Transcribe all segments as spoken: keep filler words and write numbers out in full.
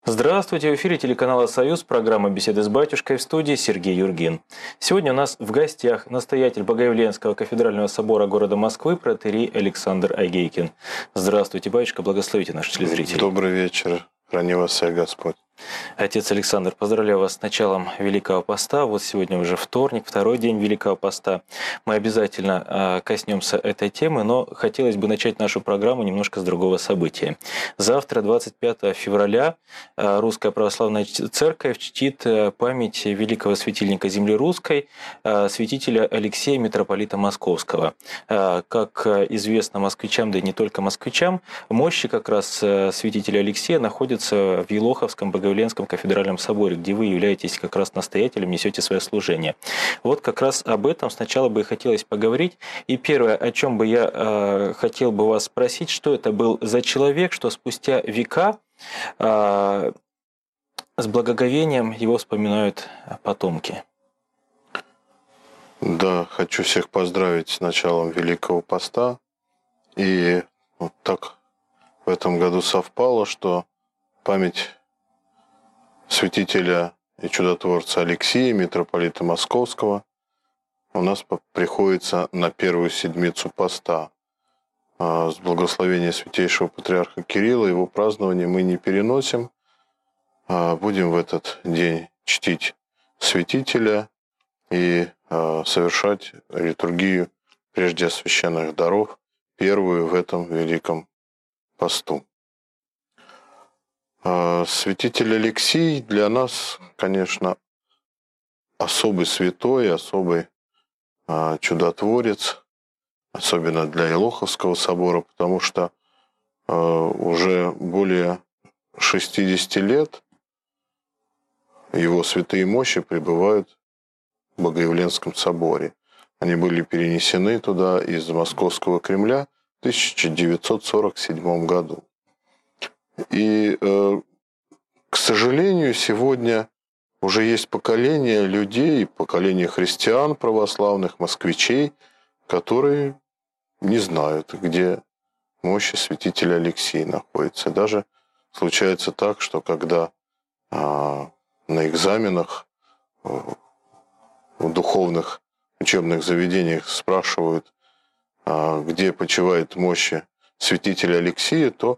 Здравствуйте, в эфире телеканала «Союз», программа «Беседы с батюшкой», в студии Сергей Юргин. Сегодня у нас в гостях настоятель Богоявленского кафедрального собора города Москвы протоиерей Александр Агейкин. Здравствуйте, батюшка, благословите наших телезрителей. Добрый вечер, храни вас всех Господь. Отец Александр, поздравляю вас с началом Великого Поста. Вот сегодня уже вторник, второй день Великого Поста. Мы обязательно коснемся этой темы, но хотелось бы начать нашу программу немножко с другого события. Завтра, двадцать пятого февраля, Русская Православная Церковь чтит память великого светильника земли русской, святителя Алексея, митрополита Московского. Как известно москвичам, да и не только москвичам, мощи как раз святителя Алексея находятся в Елоховском Богоявленском Богоявленском кафедральном соборе, где вы являетесь как раз настоятелем, несете свое служение. Вот как раз об этом сначала бы и хотелось поговорить. И первое, о чем бы я э, хотел бы вас спросить, что это был за человек, что спустя века э, с благоговением его вспоминают потомки. Да, хочу всех поздравить с началом Великого Поста. И вот так в этом году совпало, что память святителя и чудотворца Алексея, митрополита Московского, у нас приходится на первую седмицу поста. С благословения святейшего патриарха Кирилла его празднование мы не переносим. Будем в этот день чтить святителя и совершать литургию прежде священных даров, первую в этом великом посту. Святитель Алексий для нас, конечно, особый святой, особый чудотворец, особенно для Елоховского собора, потому что уже более шестидесяти лет его святые мощи пребывают в Богоявленском соборе. Они были перенесены туда из Московского Кремля в тысяча девятьсот сорок седьмом году. И, к сожалению, сегодня уже есть поколение людей, поколение христиан православных, москвичей, которые не знают, где мощи святителя Алексея находятся. Даже случается так, что когда а, на экзаменах в духовных учебных заведениях спрашивают, а, где почивают мощи святителя Алексея, то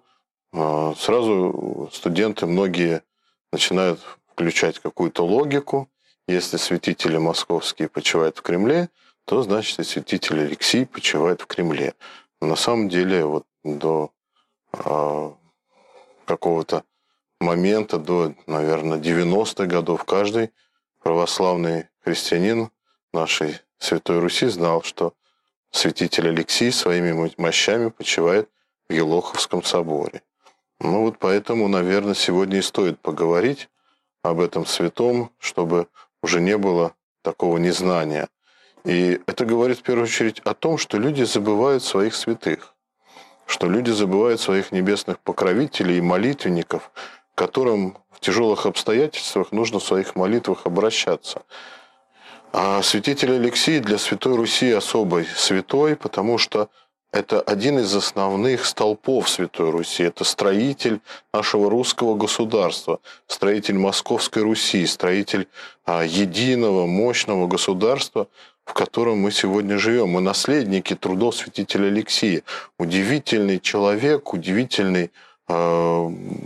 сразу студенты многие начинают включать какую-то логику. Если святители московские почивают в Кремле, то значит и святитель Алексий почивает в Кремле. Но на самом деле вот до а, какого-то момента, до, наверное, девяностых годов, каждый православный христианин нашей Святой Руси знал, что святитель Алексий своими мощами почивает в Елоховском соборе. Ну вот поэтому, наверное, сегодня и стоит поговорить об этом святом, чтобы уже не было такого незнания. И это говорит в первую очередь о том, что люди забывают своих святых, что люди забывают своих небесных покровителей и молитвенников, к которым в тяжелых обстоятельствах нужно в своих молитвах обращаться. А святитель Алексий для Святой Руси особый святой, потому что это один из основных столпов Святой Руси. Это строитель нашего русского государства, строитель Московской Руси, строитель а, единого, мощного государства, в котором мы сегодня живем. Мы наследники трудов святителя Алексия. Удивительный человек, удивительный а,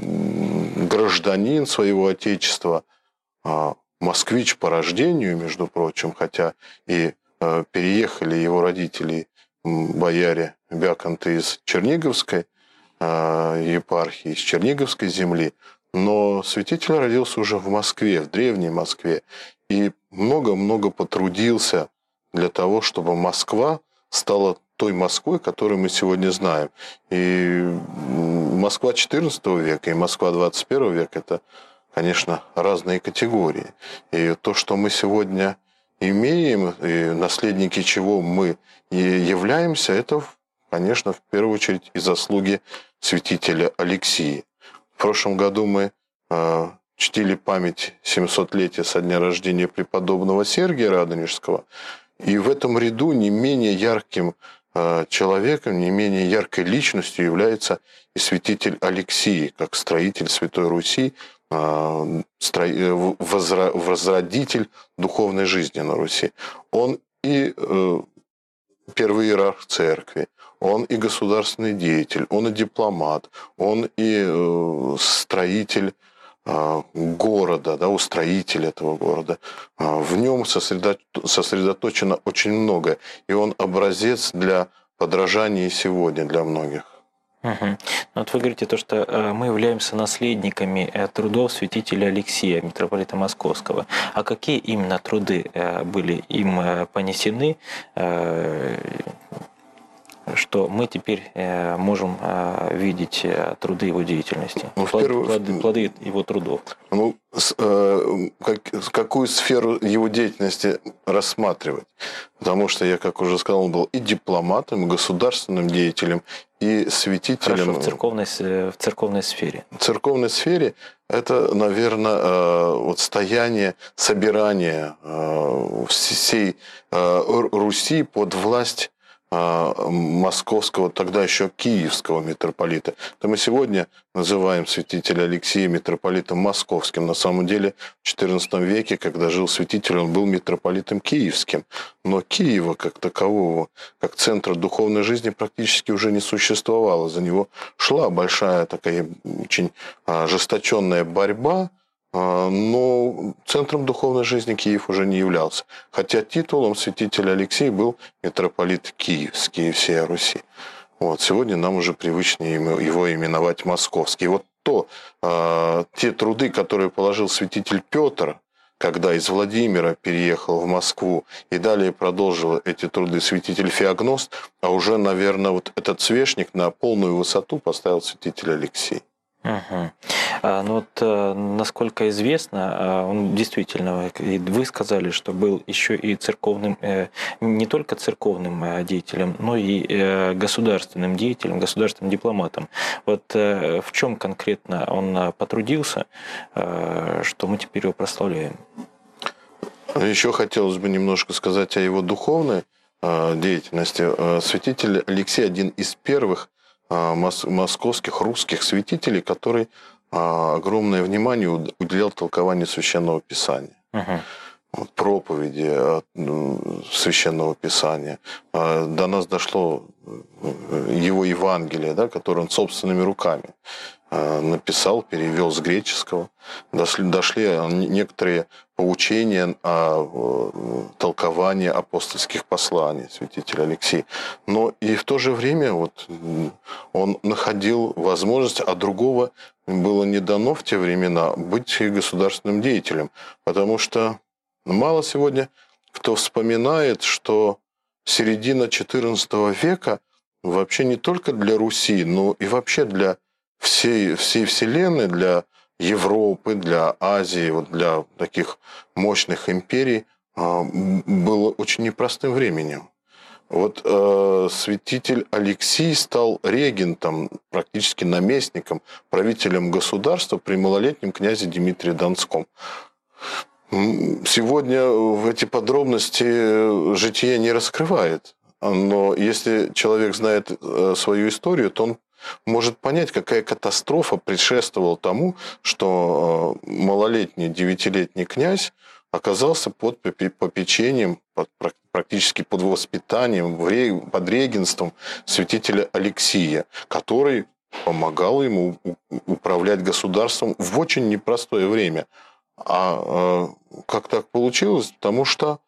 гражданин своего Отечества, а, москвич по рождению, между прочим, хотя и а, переехали его родители, бояре Бяконты из Черниговской э, епархии, из Черниговской земли, но святитель родился уже в Москве, в древней Москве, и много-много потрудился для того, чтобы Москва стала той Москвой, которую мы сегодня знаем. И Москва четырнадцатого века и Москва двадцать первого века – это, конечно, разные категории. И то, что мы сегодня имеем, и наследники чего мы и являемся, это, конечно, в первую очередь и заслуги святителя Алексия. В прошлом году мы э, чтили память семисотлетия со дня рождения преподобного Сергия Радонежского, и в этом ряду не менее ярким э, человеком, не менее яркой личностью является и святитель Алексий, как строитель Святой Руси, возродитель духовной жизни на Руси. Он и первый иерарх церкви, он и государственный деятель, он и дипломат, он и строитель города, да, устроитель этого города. В нем сосредоточено очень многое. И он образец для подражания сегодня для многих. Угу. Вот вы говорите то, что мы являемся наследниками трудов святителя Алексия, митрополита Московского. А какие именно труды были им понесены, что мы теперь можем видеть труды его деятельности, ну, плоды, плоды, плоды его трудов? Ну, как, какую сферу его деятельности рассматривать? Потому что я, как уже сказал, он был и дипломатом, и государственным деятелем, и святителем. Хорошо, в церковной, в церковной сфере. В церковной сфере это, наверное, вот стояние, собирание всей Руси под власть московского, тогда еще киевского митрополита. То мы сегодня называем святителя Алексия митрополитом московским. На самом деле в четырнадцатом веке, когда жил святитель, он был митрополитом киевским. Но Киева как такового, как центра духовной жизни, практически уже не существовало. За него шла большая такая очень ожесточенная борьба, но центром духовной жизни Киев уже не являлся. Хотя титулом святителя Алексия был митрополит Киевский и всей Руси. Вот. Сегодня нам уже привычнее его именовать московский. И вот то, те труды, которые положил святитель Петр, когда из Владимира переехал в Москву, и далее продолжил эти труды святитель Феогност, а уже, наверное, вот этот свешник на полную высоту поставил святитель Алексий. Угу. А, ну вот, насколько известно, он действительно, вы сказали, что был еще и церковным, не только церковным деятелем, но и государственным деятелем, государственным дипломатом. Вот в чем конкретно он потрудился, что мы теперь его прославляем? Еще хотелось бы немножко сказать о его духовной деятельности. Святитель Алексий один из первых московских русских святителей, который огромное внимание уделял толкованию Священного Писания. Uh-huh. Вот, проповеди Священного Писания. До нас дошло его Евангелие, да, которое он собственными руками написал, перевел с греческого. Дошли, дошли некоторые поучения о толковании апостольских посланий святителя Алексия. Но и в то же время вот он находил возможность, а другого было не дано в те времена, быть государственным деятелем. Потому что мало сегодня кто вспоминает, что середина четырнадцатого века вообще не только для Руси, но и вообще для всей, всей Вселенной, для Европы, для Азии, вот для таких мощных империй было очень непростым временем. Вот э, святитель Алексий стал регентом, практически наместником, правителем государства при малолетнем князе Дмитрии Донском. Сегодня в эти подробности житие не раскрывает, но если человек знает свою историю, то он может понять, какая катастрофа предшествовала тому, что малолетний девятилетний князь оказался под попечением, под, практически под воспитанием, под регенством святителя Алексия, который помогал ему управлять государством в очень непростое время. А как так получилось? Потому что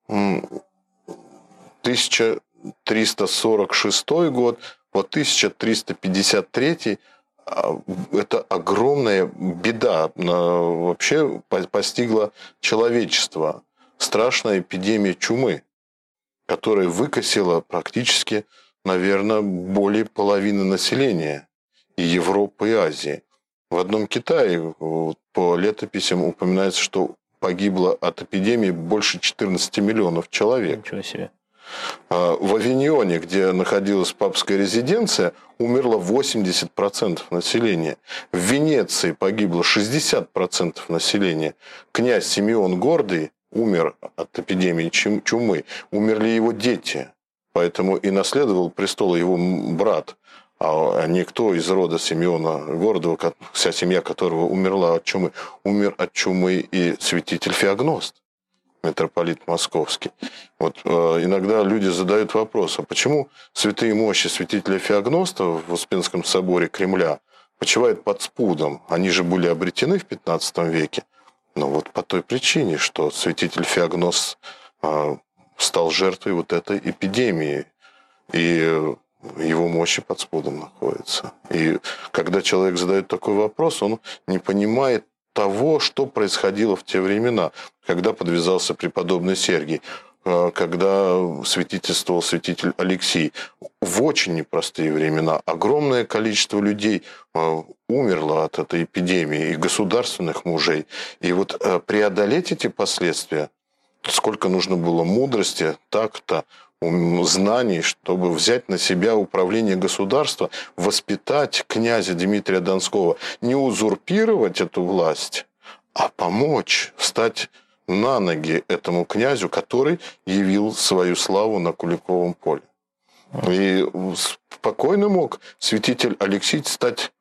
тысяча триста сорок шестой год по тысяча триста пятьдесят третий это огромная беда вообще постигла человечество. Страшная эпидемия чумы, которая выкосила практически, наверное, более половины населения и Европы, и Азии. В одном Китае по летописям упоминается, что погибло от эпидемии больше четырнадцати миллионов человек. Ничего себе. В Авиньоне, где находилась папская резиденция, умерло восемьдесят процентов населения. В Венеции погибло шестьдесят процентов населения. Князь Симеон Гордый умер от эпидемии чумы. Умерли его дети. Поэтому и наследовал престол его брат. а никто из рода Симеона Гордого, вся семья которого умерла от чумы, умер от чумы и святитель Феогност, митрополит Московский. Вот э, иногда люди задают вопрос, а почему святые мощи святителя Феогноста в Успенском соборе Кремля почивают под спудом? Они же были обретены в пятнадцатом веке. Но вот по той причине, что святитель Феогност э, стал жертвой вот этой эпидемии, и его мощи под спудом находятся. И когда человек задает такой вопрос, он не понимает того, что происходило в те времена, когда подвязался преподобный Сергий, когда святительствовал святитель Алексий. В очень непростые времена огромное количество людей умерло от этой эпидемии, и государственных мужей. И вот преодолеть эти последствия, сколько нужно было мудрости, такта, знаний, чтобы взять на себя управление государства, воспитать князя Дмитрия Донского, не узурпировать эту власть, а помочь встать на ноги этому князю, который явил свою славу на Куликовом поле. И спокойно мог святитель Алексий стать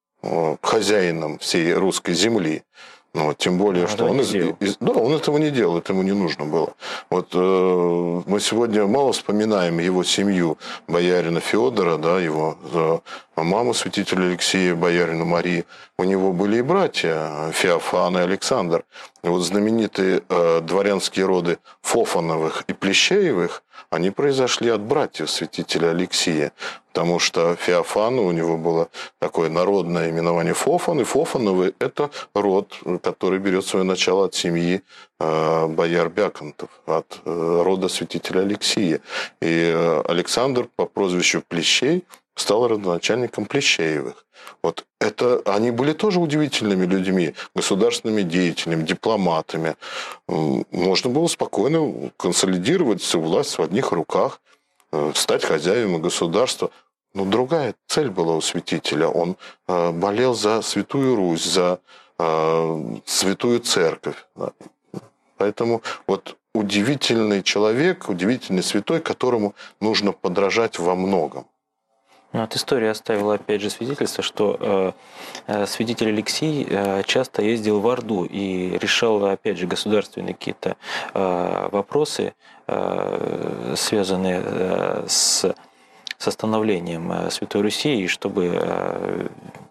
хозяином всей русской земли. Ну, тем более, а что он, из, из, да, он этого не делал, это ему не нужно было. Вот э, мы сегодня мало вспоминаем его семью, боярина Федора, да, его э, маму святителя Алексея, боярину Марии. У него были и братья Феофан и Александр. И вот знаменитые э, дворянские роды Фофановых и Плещеевых, они произошли от братьев святителя Алексия. Потому что Феофан, у него было такое народное именование Фофан, и Фофановы – это род, который берет свое начало от семьи э, бояр Бяконтов, от э, рода святителя Алексия. И э, Александр по прозвищу Плещей стал родоначальником Плещеевых. Вот это, они были тоже удивительными людьми, государственными деятелями, дипломатами. Можно было спокойно консолидировать всю власть в одних руках, стать хозяевами государства. Но другая цель была у святителя. Он э, болел за Святую Русь, за э, Святую Церковь. Поэтому вот удивительный человек, удивительный святой, которому нужно подражать во многом. Вот история оставила опять же свидетельство, что э, святитель Алексий э, часто ездил в Орду и решал опять же государственные какие-то э, вопросы, э, связанные э, с, с становлением э, Святой Руси, и чтобы, э,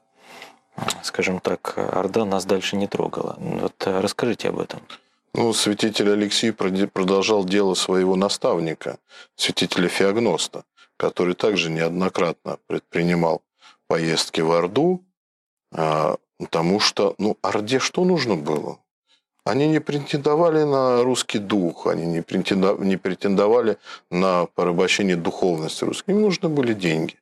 скажем так, Орда нас дальше не трогала. Вот э, расскажите об этом. Ну, святитель Алексий продолжал дело своего наставника, святителя Феогноста, который также неоднократно предпринимал поездки в Орду, потому что, ну, Орде что нужно было? Они не претендовали на русский дух, они не претендовали на порабощение духовности русской, им нужны были деньги.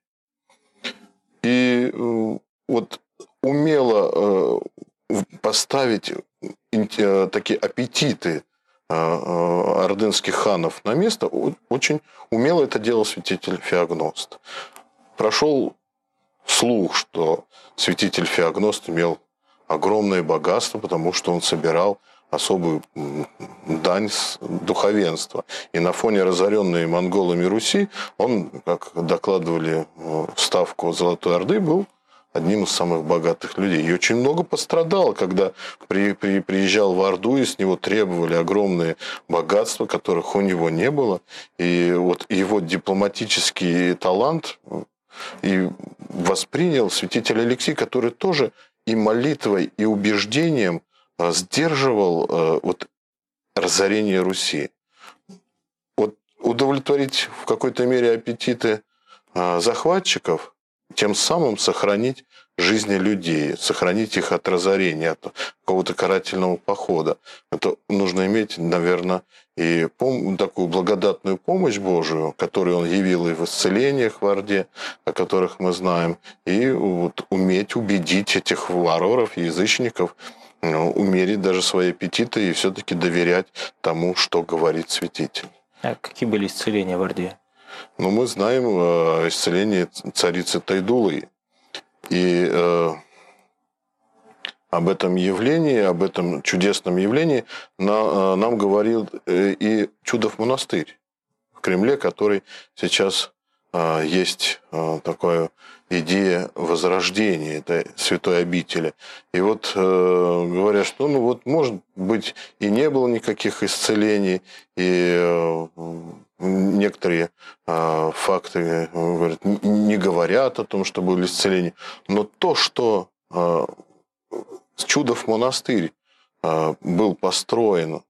И вот умело поставить такие аппетиты ордынских ханов на место, очень умело это делал святитель Феогност. Прошел слух, что святитель Феогност имел огромное богатство, потому что он собирал особую дань с духовенства. И на фоне разоренной монголами Руси он, как докладывали в ставку Золотой Орды, был одним из самых богатых людей. И очень много пострадал, когда при, при, приезжал в Орду, и с него требовали огромные богатства, которых у него не было. И вот его дипломатический талант и воспринял святитель Алексий, который тоже и молитвой, и убеждением сдерживал вот разорение Руси. Вот удовлетворить в какой-то мере аппетиты захватчиков, тем самым сохранить жизни людей, сохранить их от разорения, от какого-то карательного похода. Это нужно иметь, наверное, и пом- такую благодатную помощь Божию, которую Он явил и в исцелениях в Орде, о которых мы знаем, и вот уметь убедить этих варваров, язычников, ну, умерить даже свои аппетиты и все-таки доверять тому, что говорит святитель. А какие были исцеления в Орде? Но мы знаем э, исцеление царицы Тайдулы. И э, об этом явлении, об этом чудесном явлении на, э, нам говорил э, и Чудов монастырь в Кремле, который сейчас есть такая идея возрождения этой святой обители. И вот говорят, что ну вот, может быть, и не было никаких исцелений, и некоторые факты говорят, не говорят о том, что были исцеления. Но то, что Чудов монастырь был построен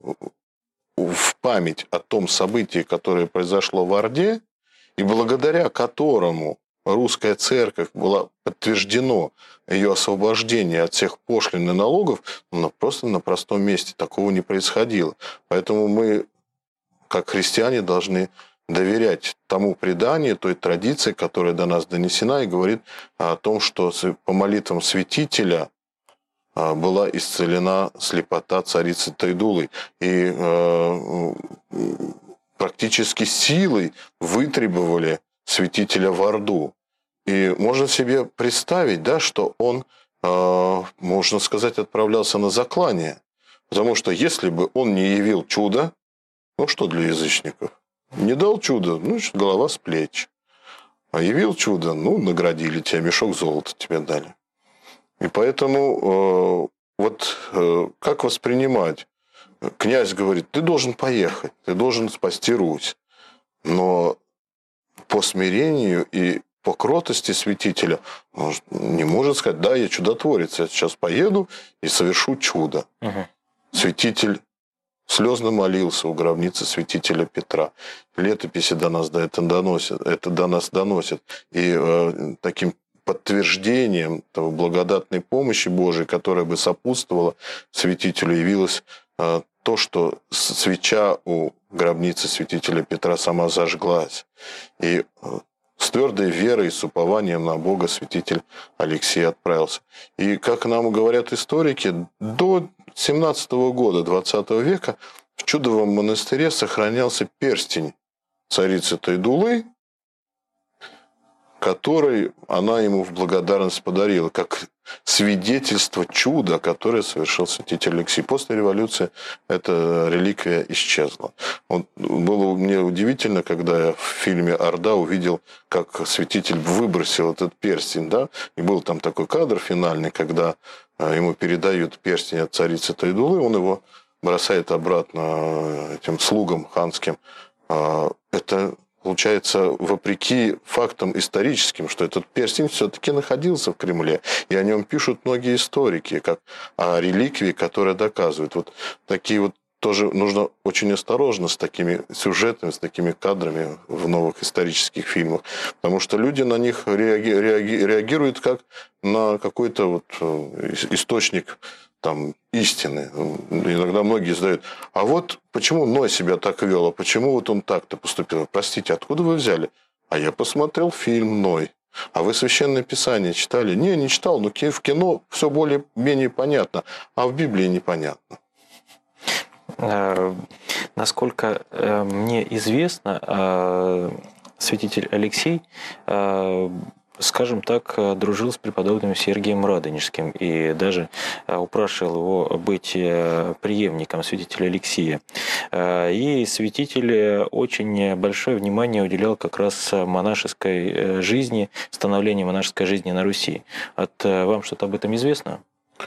в память о том событии, которое произошло в Орде, и благодаря которому русская церковь была подтверждено ее освобождение от всех пошлин и налогов, но просто на простом месте такого не происходило. Поэтому мы, как христиане, должны доверять тому преданию, той традиции, которая до нас донесена, и говорит о том, что по молитвам святителя была исцелена слепота царицы Тайдулы. И э, практически силой вытребовали святителя в Орду. И можно себе представить, да, что он, э, можно сказать, отправлялся на заклание. Потому что если бы он не явил чудо, ну что для язычников? Не дал чудо, ну, голова с плеч. А явил чудо, ну, наградили тебя, мешок золота тебе дали. И поэтому э, вот э, как воспринимать? Князь говорит, ты должен поехать, ты должен спасти Русь. Но по смирению и по кротости святителя он не может сказать, да, я чудотворец, я сейчас поеду и совершу чудо. Угу. Святитель слезно молился у гробницы святителя Петра. Летописи до нас, да, это, доносят, это до нас доносят. И э, таким подтверждением того благодатной помощи Божией, которая бы сопутствовала святителю, явилось э, то, что свеча у гробницы святителя Петра сама зажглась. И э, с твердой верой и с упованием на Бога святитель Алексей отправился. И, как нам говорят историки, до семнадцатого года двадцатого века в Чудовом монастыре сохранялся перстень царицы Тайдулы, который она ему в благодарность подарила, как свидетельство чуда, которое совершил святитель Алексей. После революции эта реликвия исчезла. Вот было мне удивительно, когда я в фильме «Орда» увидел, как святитель выбросил этот перстень. Да? И был там такой кадр финальный, когда ему передают перстень от царицы Тайдулы, он его бросает обратно этим слугам ханским. Это получается, вопреки фактам историческим, что этот перстень все-таки находился в Кремле. И о нем пишут многие историки, как о реликвии, которая доказывает. Вот такие вот тоже нужно очень осторожно с такими сюжетами, с такими кадрами в новых исторических фильмах. Потому что люди на них реаги, реаги, реагируют как на какой-то вот источник там, истины. Иногда многие задают, а вот почему Ной себя так вел, а почему вот он так-то поступил? Простите, откуда вы взяли? А я посмотрел фильм «Ной». А вы Священное Писание читали? Не, не читал, но в кино все более-менее понятно, а в Библии непонятно. Насколько мне известно, святитель Алексей, скажем так, дружил с преподобным Сергием Радонежским и даже упрашивал его быть преемником святителя Алексия. И святитель очень большое внимание уделял как раз монашеской жизни, становлению монашеской жизни на Руси. От вам что-то об этом известно?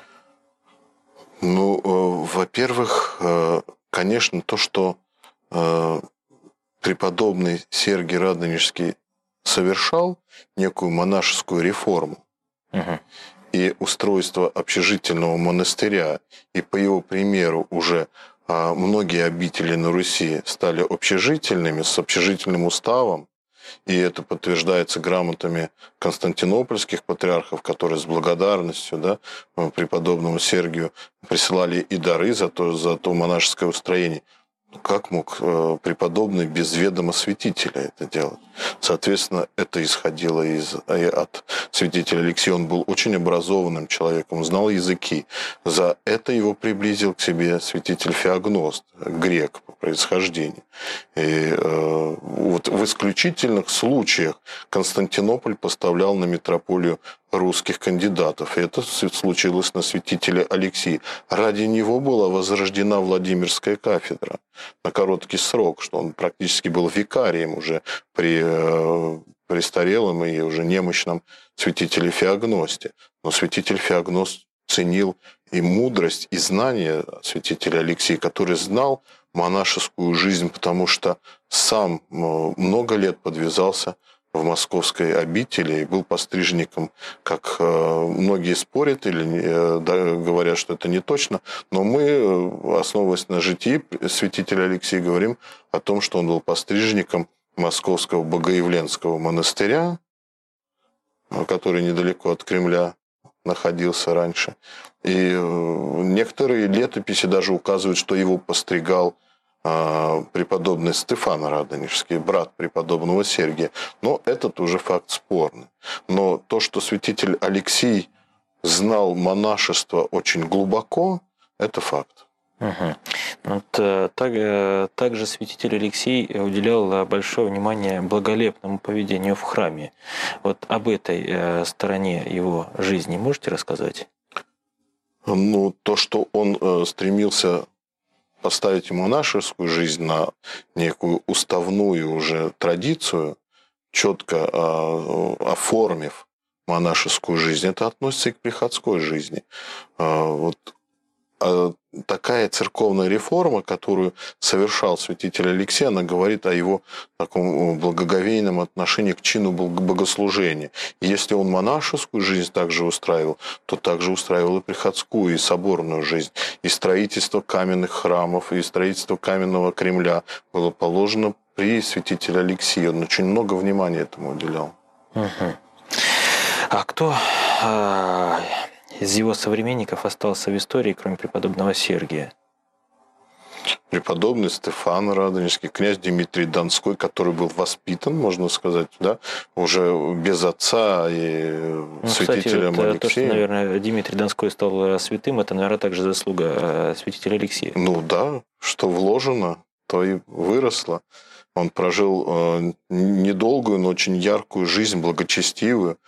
Ну, во-первых, конечно, то, что преподобный Сергий Радонежский совершал некую монашескую реформу, угу. и устройство общежительного монастыря, и по его примеру уже а, многие обители на Руси стали общежительными, с общежительным уставом, и это подтверждается грамотами константинопольских патриархов, которые с благодарностью, да, преподобному Сергию присылали и дары за то, за то монашеское устроение. Как мог э, преподобный без ведома святителя это делать? Соответственно, это исходило из, от святителя Алексея. Он был очень образованным человеком, знал языки. За это его приблизил к себе святитель Феогност, грек по происхождению. И э, вот в исключительных случаях Константинополь поставлял на митрополию русских кандидатов. И это случилось на святителе Алексии. Ради него была возрождена Владимирская кафедра на короткий срок, что он практически был викарием уже при престарелом и уже немощном святителе Феогносте. Но святитель Феогност ценил и мудрость, и знание святителя Алексия, который знал монашескую жизнь, потому что сам много лет подвязался в московской обители и был пострижником, как многие спорят или говорят, что это не точно, но мы, основываясь на житии святителя Алексия, говорим о том, что он был пострижником Московского Богоявленского монастыря, который недалеко от Кремля находился раньше. И некоторые летописи даже указывают, что его постригал преподобный Стефан Радонежский, брат преподобного Сергия. Но этот уже факт спорный. Но то, что святитель Алексий знал монашество очень глубоко, это факт. Угу. Вот, так, также святитель Алексий уделял большое внимание благолепному поведению в храме. Вот об этой стороне его жизни можете рассказать? Ну, то, что он стремился поставить монашескую жизнь на некую уставную уже традицию, четко оформив монашескую жизнь, это относится и к приходской жизни. Вот такая церковная реформа, которую совершал святитель Алексий, она говорит о его таком благоговейном отношении к чину богослужения. И если он монашескую жизнь также устраивал, то также устраивал и приходскую, и соборную жизнь. И строительство каменных храмов, и строительство каменного Кремля было положено при святителе Алексии. Он очень много внимания этому уделял. Угу. А кто из его современников остался в истории, кроме преподобного Сергия? Преподобный Стефан Радонежский, князь Дмитрий Донской, который был воспитан, можно сказать, да, уже без отца и ну, святителем кстати, вот Алексеем. То, что, наверное, Дмитрий Донской стал святым, это, наверное, также заслуга святителя Алексия. Ну да, что вложено, то и выросло. Он прожил недолгую, но очень яркую жизнь, благочестивую.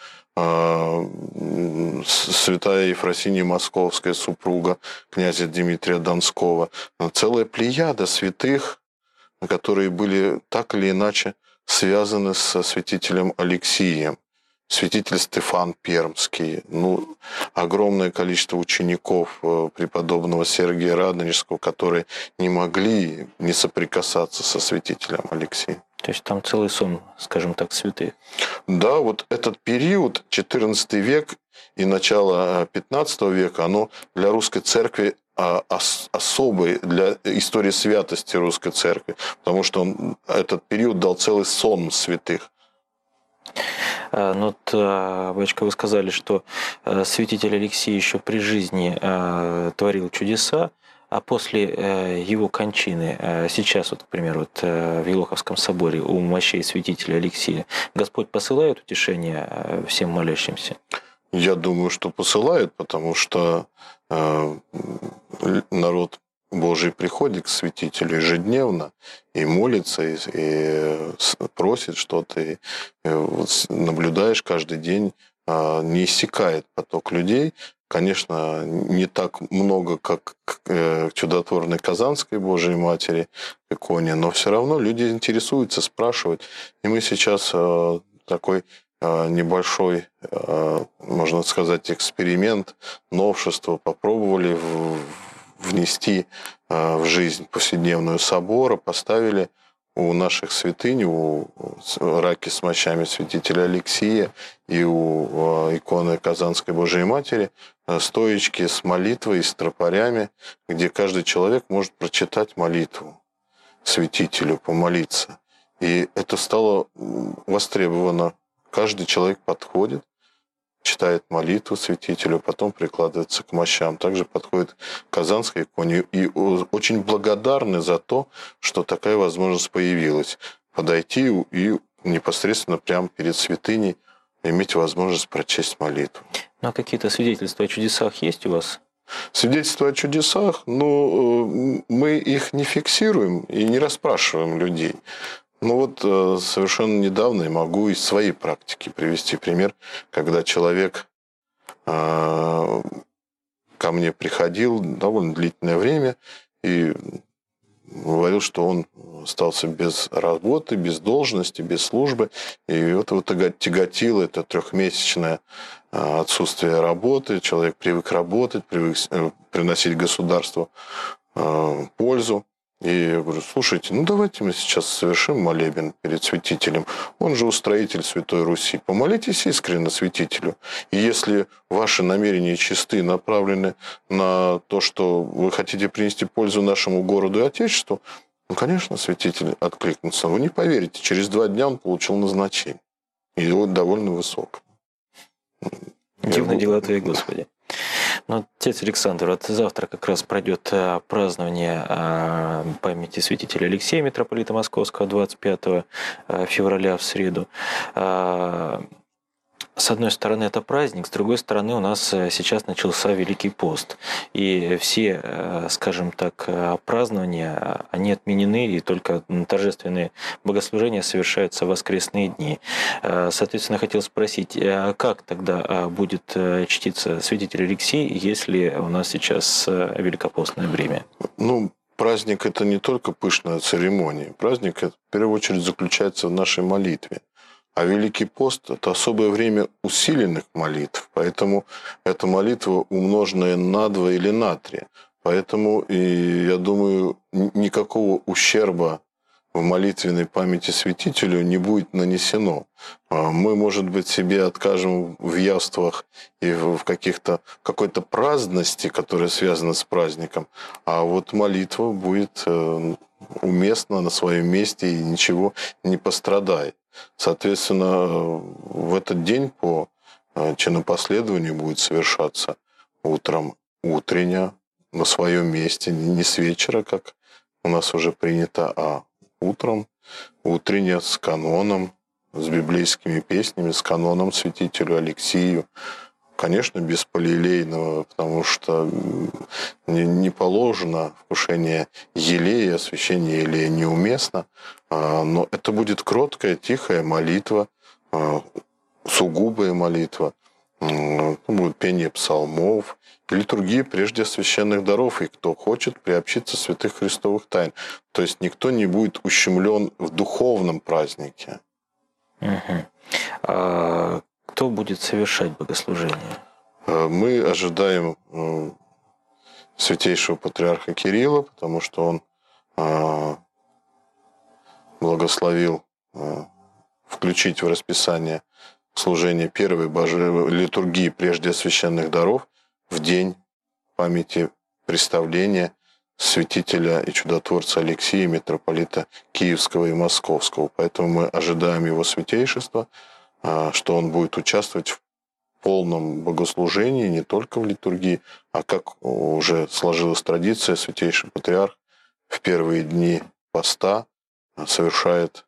Святая Ефросинья Московская, супруга князя Дмитрия Донского. Целая плеяда святых, которые были так или иначе связаны со святителем Алексием. Святитель Стефан Пермский, ну, огромное количество учеников преподобного Сергия Радонежского, которые не могли не соприкасаться со святителем Алексием. То есть там целый сон, скажем так, святых. Да, вот этот период, четырнадцатый век и начало пятнадцатого века, оно для русской церкви особый, для истории святости русской церкви, потому что он, этот период дал целый сон святых. Ну, вот, батюшка, вы сказали, что святитель Алексий еще при жизни творил чудеса, а после его кончины, сейчас, вот, к примеру, вот, в Елоховском соборе у мощей святителя Алексия, Господь посылает утешение всем молящимся? Я думаю, что посылает, потому что народ Божий приходит к святителю ежедневно и молится, и, и просит что-то, и, и вот наблюдаешь каждый день, не иссякает поток людей. Конечно, не так много, как к чудотворной Казанской Божией Матери, иконе, но все равно люди интересуются, спрашивают. И мы сейчас такой небольшой, можно сказать, эксперимент, новшество попробовали внести в жизнь повседневную собора, поставили у наших святынь, у раки с мощами святителя Алексия и у иконы Казанской Божией Матери стоечки с молитвой и с тропарями, где каждый человек может прочитать молитву святителю, помолиться. И это стало востребовано. Каждый человек подходит, читает молитву святителю, потом прикладывается к мощам. Также подходит к Казанской иконе. И очень благодарны за то, что такая возможность появилась. Подойти и непосредственно прямо перед святыней иметь возможность прочесть молитву. Ну, а какие-то свидетельства о чудесах есть у вас? Свидетельства о чудесах, ну, мы их не фиксируем и не расспрашиваем людей. Ну вот совершенно недавно я могу из своей практики привести пример, когда человек ко мне приходил довольно длительное время и говорил, что он остался без работы, без должности, без службы. И вот, вот тяготило это трехмесячное отсутствие работы. Человек привык работать, привык приносить государству пользу. И я говорю, слушайте, ну давайте мы сейчас совершим молебен перед святителем. Он же устроитель Святой Руси. Помолитесь искренне святителю. И если ваши намерения чисты, направлены на то, что вы хотите принести пользу нашему городу и отечеству, ну, конечно, святитель откликнется. Вы не поверите, через два дня он получил назначение. И вот довольно высокое. Дивные дела Твои, Господи. Ну, отец Александр, вот завтра как раз пройдет празднование памяти святителя Алексея, митрополита Московского, двадцать пятого февраля в среду. С одной стороны, это праздник, с другой стороны, у нас сейчас начался Великий пост. И все, скажем так, празднования, они отменены, и только торжественные богослужения совершаются в воскресные дни. Соответственно, хотел спросить, как тогда будет чтиться святитель Алексей, если у нас сейчас великопостное время? Ну, праздник – это не только пышная церемония. Праздник, это, в первую очередь, заключается в нашей молитве. А Великий пост – это особое время усиленных молитв, поэтому эта молитва умноженная на два или на три. Поэтому, и, я думаю, никакого ущерба в молитвенной памяти святителю не будет нанесено. Мы, может быть, себе откажем в явствах и в каких-то, какой-то праздности, которая связана с праздником, а вот молитва будет уместна на своем месте и ничего не пострадает. Соответственно, в этот день по чинопоследованию будет совершаться утром утренняя на своем месте, не с вечера, как у нас уже принято, а утром утренняя с каноном, с библейскими песнями, с каноном святителю Алексию. Конечно, без полиелейного, потому что не положено вкушение елея, освящение елея неуместно, но это будет кроткая, тихая молитва, сугубая молитва, будет пение псалмов, литургия прежде священных даров, и кто хочет приобщиться святых христовых тайн. То есть никто не будет ущемлен в духовном празднике. Угу. А кто будет совершать богослужение? Мы ожидаем святейшего патриарха Кирилла, потому что он благословил включить в расписание служение первой божественной литургии прежде священных даров в день памяти представления святителя и чудотворца Алексия, митрополита Киевского и Московского. Поэтому мы ожидаем его святейшества, что он будет участвовать в полном богослужении, не только в литургии, а как уже сложилась традиция, святейший патриарх в первые дни поста совершает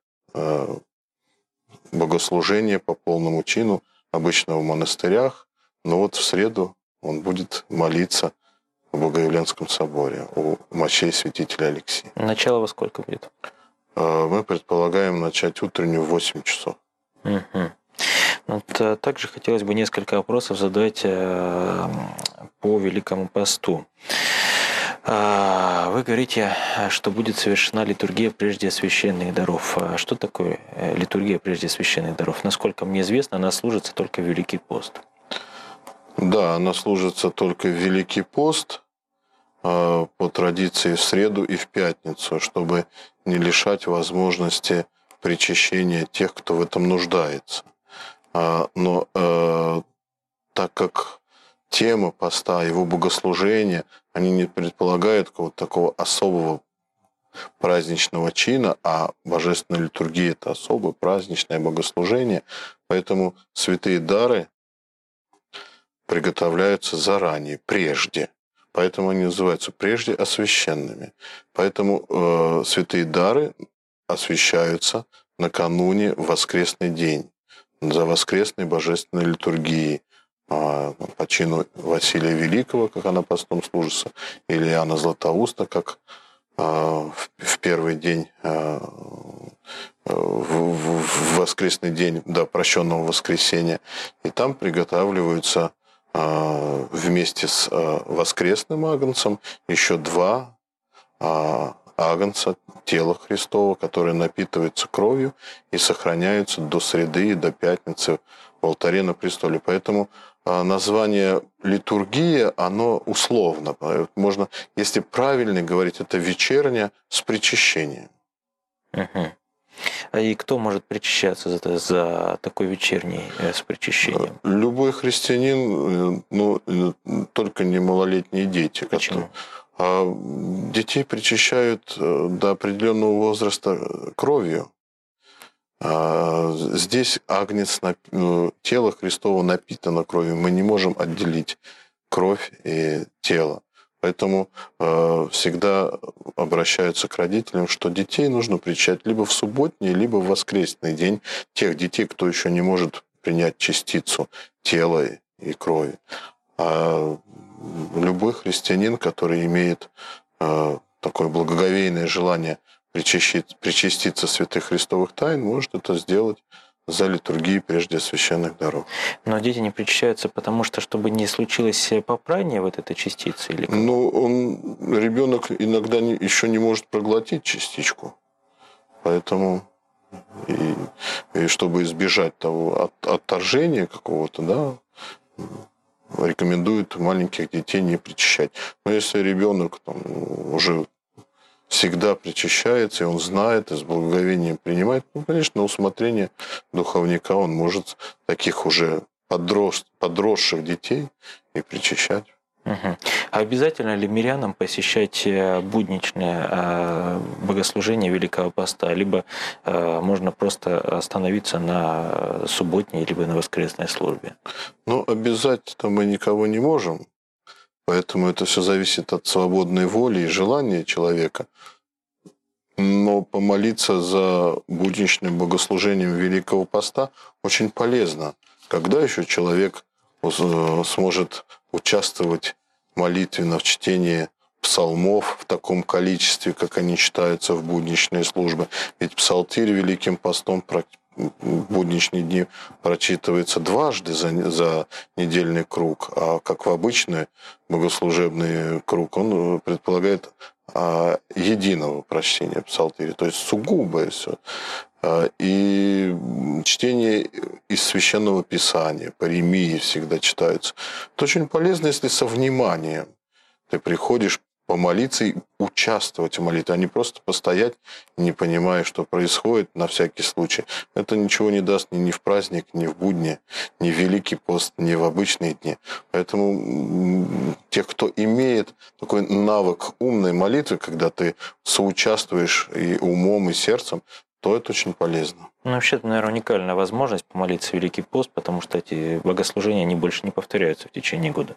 богослужение по полному чину, обычно в монастырях, но вот в среду он будет молиться в Богоявленском соборе у мощей святителя Алексия. Начало во сколько будет? Мы предполагаем начать утреннюю в восемь часов. Угу. Вот, также хотелось бы несколько вопросов задать по Великому посту. Вы говорите, что будет совершена литургия прежде священных даров. Что такое литургия прежде священных даров? Насколько мне известно, она служится только в Великий пост. Да, она служится только в Великий пост, по традиции в среду и в пятницу, чтобы не лишать возможности причащения тех, кто в этом нуждается. Но так как тема поста, его богослужения, они не предполагают какого-то такого особого праздничного чина, а божественная литургия – это особое праздничное богослужение, поэтому святые дары приготовляются заранее, прежде. Поэтому они называются прежде освященными. Поэтому э, святые дары освящаются накануне в воскресный день, за воскресной божественной литургией, по чину Василия Великого, как она постом служится, или Иоанна Златоуста, как в первый день в, в, в воскресный день до прощенного воскресения. И там приготавливаются э, вместе с э, воскресным агнцем еще два э, агнца, тела Христова, которые напитываются кровью и сохраняются до среды и до пятницы в алтаре на престоле. Поэтому э, название литургия, оно условно. Можно, если правильно говорить, это вечерня с причащением. Угу. И кто может причащаться за, за такой вечерний э, с причащением? Любой христианин, ну, только не малолетние дети. Почему? А детей причащают до определенного возраста кровью. А здесь агнец, тело Христово напитано кровью. Мы не можем отделить кровь и тело. Поэтому э, всегда обращаются к родителям, что детей нужно причащать либо в субботний, либо в воскресный день. Тех детей, кто еще не может принять частицу тела и крови. А любой христианин, который имеет э, такое благоговейное желание причаститься святых христовых тайн, может это сделать за литургией прежде священных даров. Но дети не причащаются, потому что, чтобы не случилось попрание вот этой частицы? Или как? Ну, он, ребенок иногда не, еще не может проглотить частичку. Поэтому, и, и чтобы избежать того от, отторжения какого-то, да, рекомендуют маленьких детей не причащать. Но если ребенок там, уже всегда причащается, и он знает, и с благоговением принимает, ну, конечно, на усмотрение духовника он может таких уже подрос, подросших детей и причащать. Угу. А обязательно ли мирянам посещать будничное богослужение Великого Поста, либо можно просто остановиться на субботней, либо на воскресной службе? Ну, обязать-то мы никого не можем. Поэтому это все зависит от свободной воли и желания человека. Но помолиться за будничным богослужением Великого Поста очень полезно. Когда еще человек сможет участвовать молитвенно в чтении псалмов в таком количестве, как они читаются в будничные службы? Ведь псалтирь Великим Постом в будничные дни прочитывается дважды за, за недельный круг, а как в обычный богослужебный круг он предполагает а, единого прочтения псалтиря, то есть сугубое все. А, и чтение из Священного Писания, паремии всегда читаются. Это очень полезно, если со вниманием ты приходишь помолиться и участвовать в молитве, а не просто постоять, не понимая, что происходит, на всякий случай. Это ничего не даст ни, ни в праздник, ни в будни, ни в Великий пост, ни в обычные дни. Поэтому те, кто имеет такой навык умной молитвы, когда ты соучаствуешь и умом, и сердцем, то это очень полезно. Ну, вообще, это, наверное, уникальная возможность помолиться в Великий пост, потому что эти богослужения, они больше не повторяются в течение года.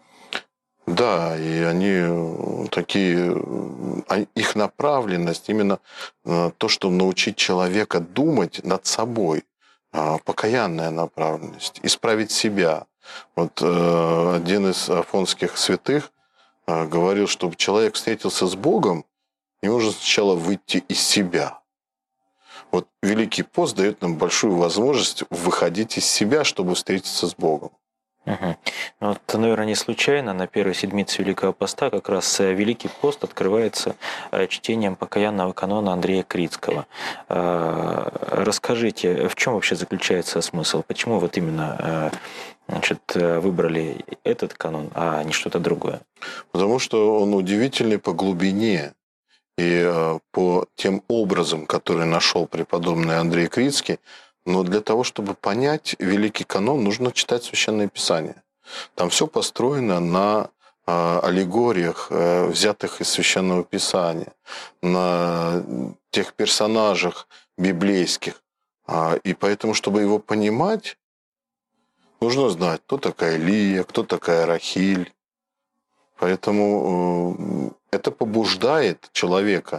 Да, и они такие, их направленность именно то, чтобы научить человека думать над собой, покаянная направленность, исправить себя. Вот один из афонских святых говорил, чтобы человек встретился с Богом, ему нужно сначала выйти из себя. Вот Великий пост дает нам большую возможность выходить из себя, чтобы встретиться с Богом. Угу. Ну, вот, наверное, не случайно на первой седмице Великого Поста как раз Великий пост открывается чтением покаянного канона Андрея Крицкого. Расскажите, в чем вообще заключается смысл? Почему вот именно, значит, выбрали этот канон, а не что-то другое? Потому что он удивительный по глубине и по тем образам, которые нашел преподобный Андрей Крицкий. Но для того, чтобы понять Великий канон, нужно читать Священное Писание. Там все построено на аллегориях, взятых из Священного Писания, на тех персонажах библейских. И поэтому, чтобы его понимать, нужно знать, кто такая Лия, кто такая Рахиль. Поэтому это побуждает человека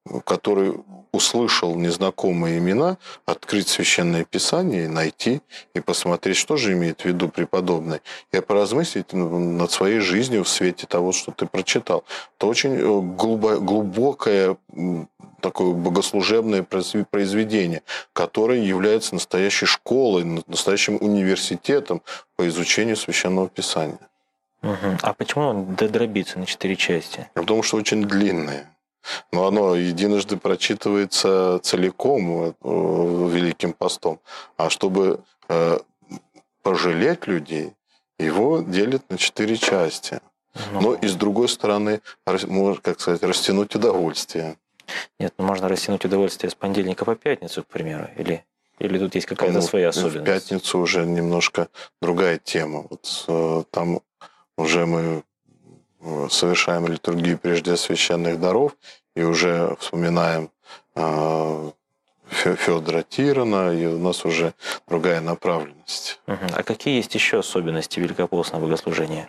который услышал незнакомые имена, открыть Священное Писание, найти и посмотреть, что же имеет в виду преподобный, и поразмыслить над своей жизнью в свете того, что ты прочитал. Это очень глубокое такое богослужебное произведение, которое является настоящей школой, настоящим университетом по изучению Священного Писания. Угу. А почему он дробится на четыре части? Потому что очень длинное. Но оно единожды прочитывается целиком Великим постом. А чтобы э, пожалеть людей, его делят на четыре части. Ну, но и с другой стороны, можно, как сказать, растянуть удовольствие. Нет, ну можно растянуть удовольствие с понедельника по пятницу, к примеру, или, или тут есть какая-то ну, своя особенность? В пятницу уже немножко другая тема. Вот, э, там уже мы совершаем литургию прежде священных даров и уже вспоминаем э, Федора Тирона, и у нас уже другая направленность. Угу. А какие есть еще особенности великопостного богослужения?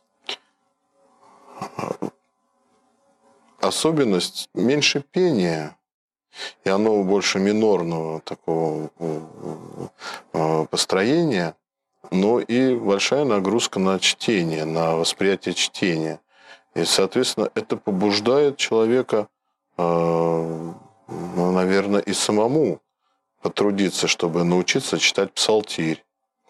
Особенность меньше пения, и оно больше минорного такого построения, но и большая нагрузка на чтение, на восприятие чтения. И, соответственно, это побуждает человека, наверное, и самому потрудиться, чтобы научиться читать псалтирь.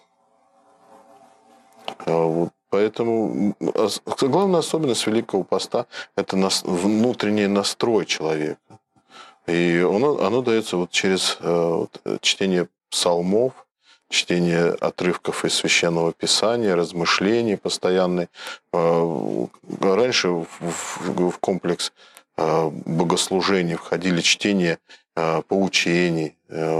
Поэтому главная особенность Великого Поста – это внутренний настрой человека. И оно, оно дается вот через вот, чтение псалмов, чтение отрывков из Священного Писания, размышлений постоянные. Раньше в, в, в комплекс богослужений входили чтение поучений,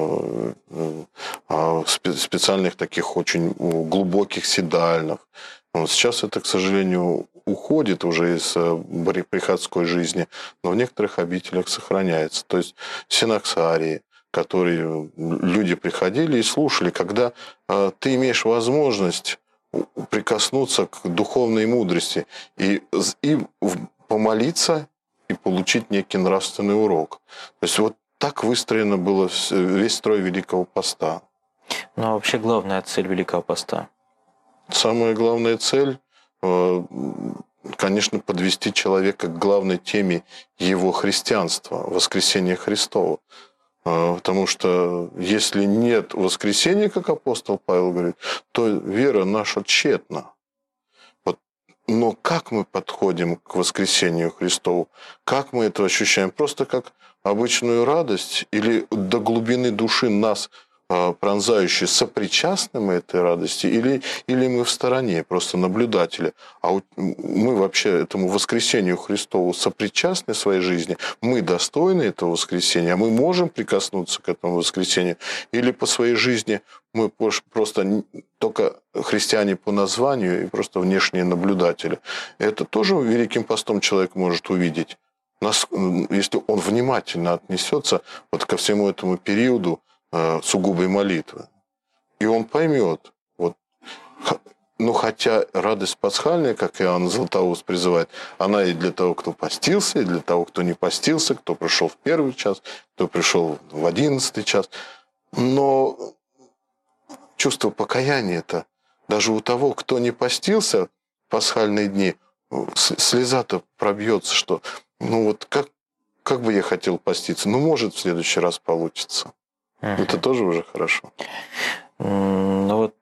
специальных таких очень глубоких седальнов. Сейчас это, к сожалению, уходит уже из приходской жизни, но в некоторых обителях сохраняется. То есть синоксарии, которые люди приходили и слушали, когда ты имеешь возможность прикоснуться к духовной мудрости и, и помолиться, и получить некий нравственный урок. То есть вот так выстроено было весь строй Великого Поста. Ну а вообще главная цель Великого Поста? Самая главная цель, конечно, подвести человека к главной теме его христианства, воскресения Христова. Потому что если нет воскресения, как апостол Павел говорит, то вера наша тщетна. Вот. Но как мы подходим к воскресению Христову? Как мы это ощущаем? Просто как обычную радость или до глубины души нас пронзающие сопричастны мы этой радости, или, или мы в стороне, просто наблюдатели. А мы вообще этому воскресению Христову сопричастны в своей жизни, мы достойны этого воскресения, а мы можем прикоснуться к этому воскресению, или по своей жизни мы просто только христиане по названию и просто внешние наблюдатели. Это тоже Великим Постом человек может увидеть, если он внимательно отнесется вот ко всему этому периоду сугубой молитвы. И он поймет, вот, ну хотя радость пасхальная, как Иоанн Златоуст призывает, она и для того, кто постился, и для того, кто не постился, кто пришел в первый час, кто пришел в одиннадцатый час. Но чувство покаяния-то даже у того, кто не постился в пасхальные дни, слеза-то пробьется, что ну вот как, как бы я хотел поститься, ну может в следующий раз получится. Это тоже уже хорошо. Ну вот,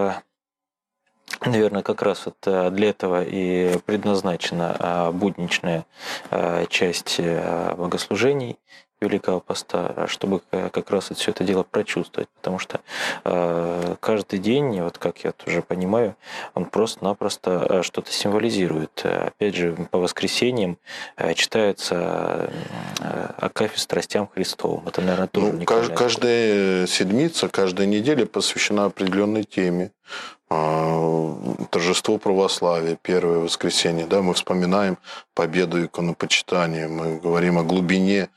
наверное, как раз вот для этого и предназначена будничная часть богослужений Великого Поста, чтобы как раз вот все это дело прочувствовать, потому что каждый день, вот как я тоже понимаю, он просто-напросто что-то символизирует. Опять же, по воскресеньям читается Акафист страстям Христовым. Это, наверное, тоже ну, уникальное. Каждая седмица, каждая неделя посвящена определенной теме. Торжество православия, первое воскресенье. Да, мы вспоминаем победу иконопочитания, мы говорим о глубине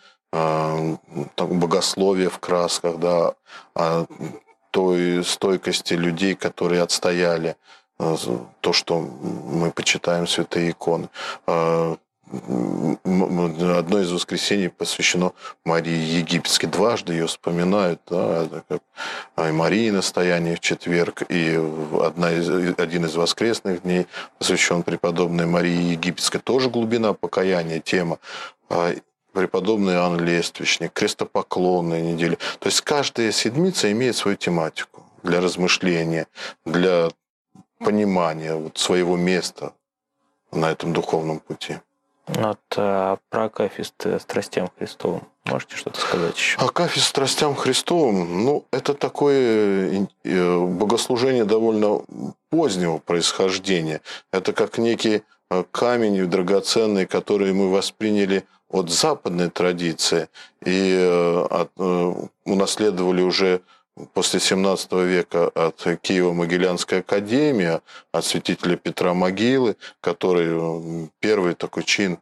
богословия в красках, да, о той стойкости людей, которые отстояли то, что мы почитаем святые иконы. одно из воскресений посвящено Марии Египетской. Дважды ее вспоминают, да, как и Марии настояние в четверг, и одна из, один из воскресных дней посвящен преподобной Марии Египетской. Тоже глубина покаяния, тема. Преподобный Иоанн Лествичник, крестопоклонная неделя. То есть каждая седмица имеет свою тематику для размышления, для понимания вот своего места на этом духовном пути. Вот а, про акафист страстям Христовым можете что-то сказать еще? Акафист страстям Христовым, ну, это такое богослужение довольно позднего происхождения. Это как некий камень драгоценный, который мы восприняли от западной традиции и от, унаследовали уже после семнадцатого века от Киево-Могилянской академии, от святителя Петра Могилы, который первый такой чин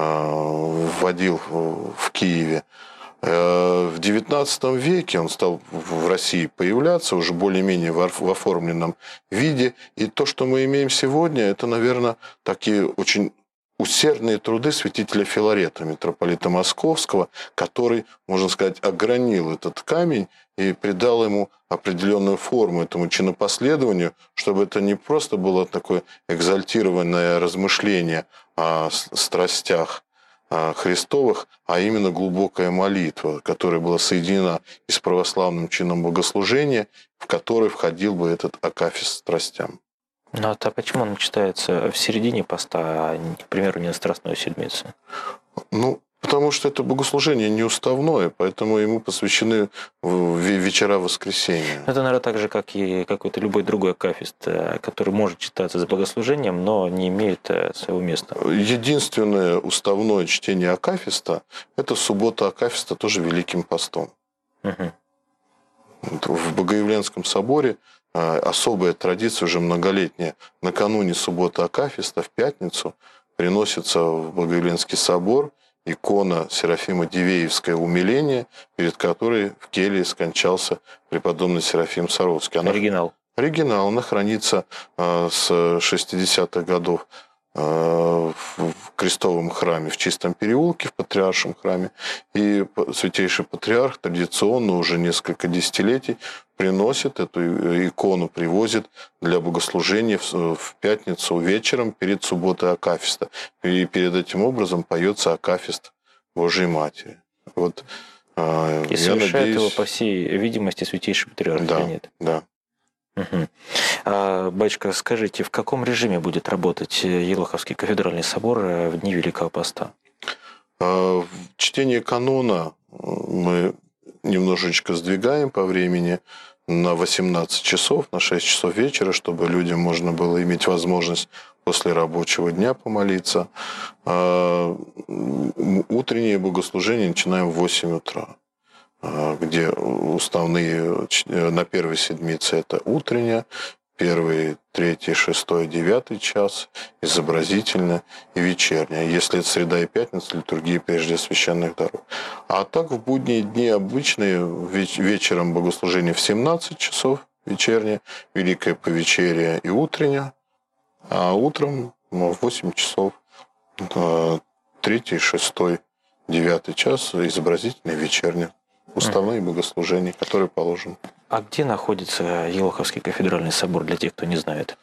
вводил в Киеве. В девятнадцатом веке он стал в России появляться уже более-менее в оформленном виде. И то, что мы имеем сегодня, это, наверное, такие очень усердные труды святителя Филарета, митрополита Московского, который, можно сказать, огранил этот камень и придал ему определенную форму, этому чинопоследованию, чтобы это не просто было такое экзальтированное размышление о страстях Христовых, а именно глубокая молитва, которая была соединена и с православным чином богослужения, в который входил бы этот акафист страстям. Ну, а почему он читается в середине поста, а, к примеру, не на Страстную седмицу? Ну, потому что это богослужение неуставное, поэтому ему посвящены вечера воскресенья. Это, наверное, так же, как и какой-то любой другой акафист, который может читаться с богослужением, но не имеет своего места. Единственное уставное чтение акафиста – это суббота акафиста, тоже Великим постом. Угу. В Богоявленском соборе особая традиция, уже многолетняя. Накануне субботы акафиста, в пятницу, приносится в Богоявленский собор икона Серафима Дивеевское умиление, перед которой в келье скончался преподобный Серафим Саровский. Она... Оригинал. Оригинал. Она хранится с шестидесятых годов в Крестовом храме в Чистом переулке, в Патриаршем храме. И Святейший Патриарх традиционно уже несколько десятилетий приносит эту икону, привозит для богослужения в пятницу вечером перед субботой акафиста. И перед этим образом поется акафист Божией Матери. Вот, и совершает надеюсь... его, по всей видимости, Святейший Патриарх, да, или нет? Да. Угу. А, батюшка, скажите, в каком режиме будет работать Елоховский кафедральный собор в дни Великого Поста? В чтение канона мы немножечко сдвигаем по времени на восемнадцать часов, на шесть часов вечера, чтобы людям можно было иметь возможность после рабочего дня помолиться. Утреннее богослужение начинаем в восемь утра, где уставные на первой седмице это утренняя, первый, третий, шестой, девятый час, изобразительная и вечерняя. Если это среда и пятница, литургия прежде священных даров. А так в будние дни обычные, вечером богослужение в семнадцать часов, вечерняя, великое повечерие и утренняя, а утром в восемь часов, третий, шестой, девятый час, изобразительная вечерняя. Уставные богослужения, которые положены. А где находится Елоховский кафедральный собор, для тех, кто не знает?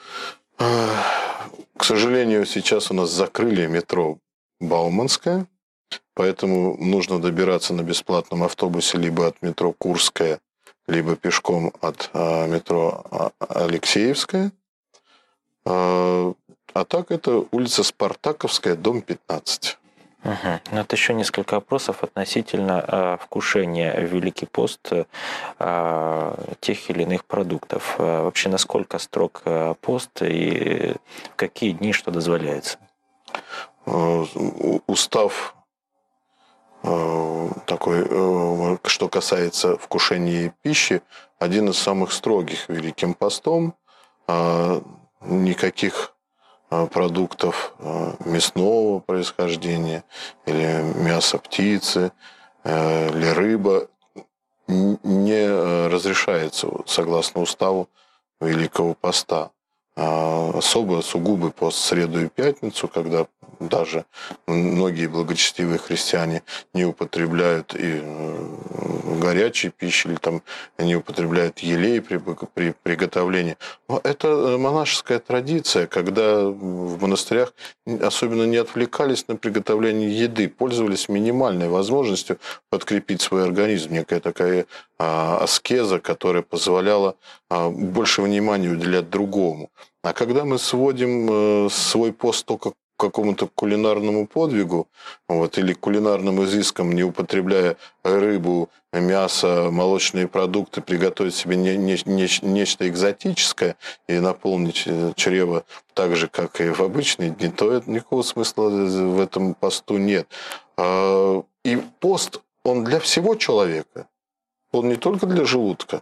К сожалению, сейчас у нас закрыли метро Бауманское, поэтому нужно добираться на бесплатном автобусе либо от метро Курская, либо пешком от метро Алексеевская. А так это улица Спартаковская, дом пятнадцать. Угу. Вот еще несколько вопросов относительно э, вкушения в Великий пост э, тех или иных продуктов. Э, вообще, насколько строг э, пост и в какие дни что дозволяется? Устав э, такой, э, что касается вкушения пищи, один из самых строгих Великим постом. Э, никаких продуктов мясного происхождения, или мяса птицы, или рыба не разрешается согласно уставу Великого поста. Особо сугубый пост в среду и пятницу, когда даже многие благочестивые христиане не употребляют и горячей пищи, или там не употребляют елей при, при приготовлении. Но это монашеская традиция, когда в монастырях особенно не отвлекались на приготовление еды, пользовались минимальной возможностью подкрепить свой организм. Некая такая а, аскеза, которая позволяла а, больше внимания уделять другому. А когда мы сводим а, свой пост только к какому-то кулинарному подвигу, вот, или кулинарным изыскам, не употребляя рыбу, мясо, молочные продукты, приготовить себе не, не, не, нечто экзотическое и наполнить чрево так же, как и в обычные дни, то это, никакого смысла в этом посту нет. И пост, он для всего человека, он не только для желудка.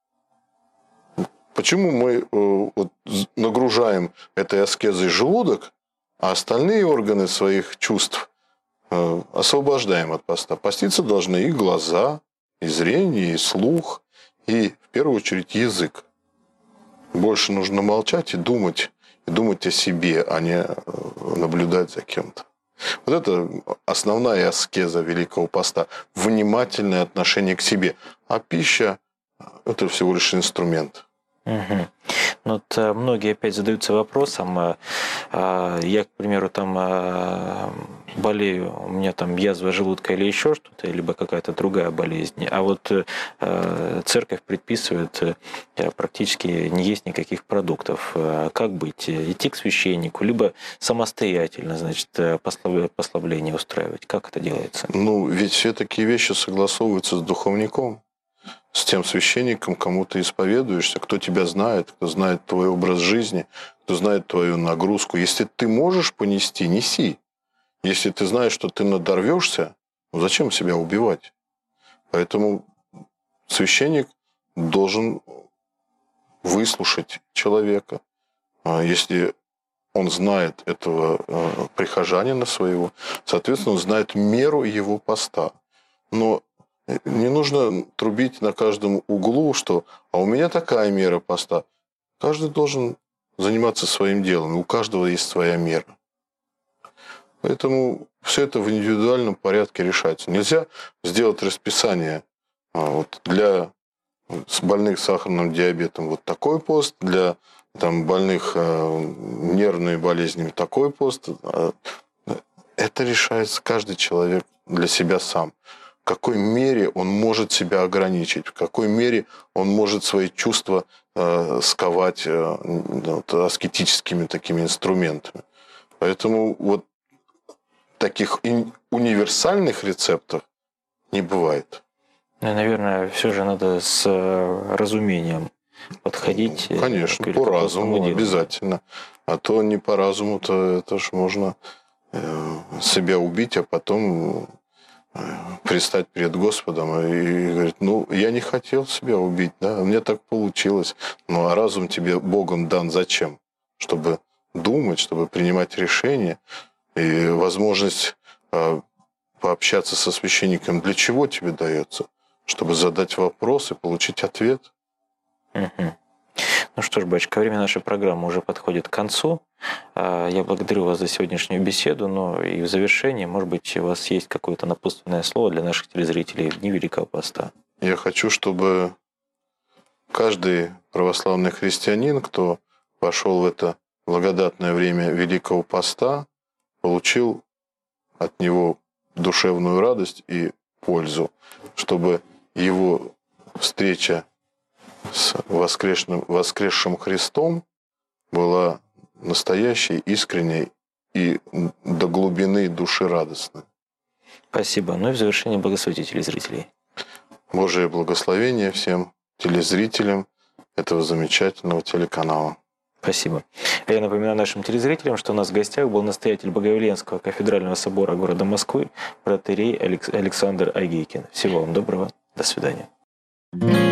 Почему мы вот, нагружаем этой аскезой желудок, а остальные органы своих чувств э, освобождаем от поста? Поститься должны и глаза, и зрение, и слух, и, в первую очередь, язык. Больше нужно молчать и думать, и думать о себе, а не наблюдать за кем-то. Вот это основная аскеза Великого Поста. Внимательное отношение к себе. А пища – это всего лишь инструмент. Угу. Вот а, многие опять задаются вопросом, а, а, я, к примеру, там а, болею, у меня там язва желудка или еще что-то, либо какая-то другая болезнь, а вот а, церковь предписывает а, практически не есть никаких продуктов. А как быть? Идти к священнику, либо самостоятельно, значит, послабление устраивать? Как это делается? Ну, ведь все такие вещи согласовываются с духовником, с тем священником, кому ты исповедуешься, кто тебя знает, кто знает твой образ жизни, кто знает твою нагрузку. Если ты можешь понести, неси. Если ты знаешь, что ты надорвешься, ну зачем себя убивать? Поэтому священник должен выслушать человека. Если он знает этого прихожанина своего, соответственно, он знает меру его поста. Но не нужно трубить на каждом углу, что «а у меня такая мера поста». Каждый должен заниматься своим делом, у каждого есть своя мера. Поэтому все это в индивидуальном порядке решается. Нельзя сделать расписание вот, для больных сахарным диабетом вот такой пост, для там, больных нервными болезнями такой пост. Это решается каждый человек для себя сам. В какой мере он может себя ограничить, в какой мере он может свои чувства э, сковать э, вот, аскетическими такими инструментами. Поэтому вот таких универсальных рецептов не бывает. Наверное, все же надо с разумением подходить. Конечно, к по разуму делу. Обязательно. А то не по разуму-то это ж можно э, себя убить, а потом предстать перед Господом и говорит, ну, я не хотел себя убить, да, мне так получилось. Ну, а разум тебе Богом дан зачем? Чтобы думать, чтобы принимать решения. И возможность э, пообщаться со священником для чего тебе дается? Чтобы задать вопрос и получить ответ. Угу. Ну что ж, батюшка, время нашей программы уже подходит к концу. Я благодарю вас за сегодняшнюю беседу, но и в завершении, может быть, у вас есть какое-то напутственное слово для наших телезрителей в Дни Великого Поста. Я хочу, чтобы каждый православный христианин, кто пошел в это благодатное время Великого Поста, получил от него душевную радость и пользу, чтобы его встреча с воскресшим, воскресшим Христом была настоящей, искренней и до глубины души радостной. Спасибо. Ну и в завершение благословите телезрителей. Божие благословение всем телезрителям этого замечательного телеканала. Спасибо. Я напоминаю нашим телезрителям, что у нас в гостях был настоятель Боговеленского кафедрального собора города Москвы, протоиерей Александр Агейкин. Всего вам доброго. До свидания.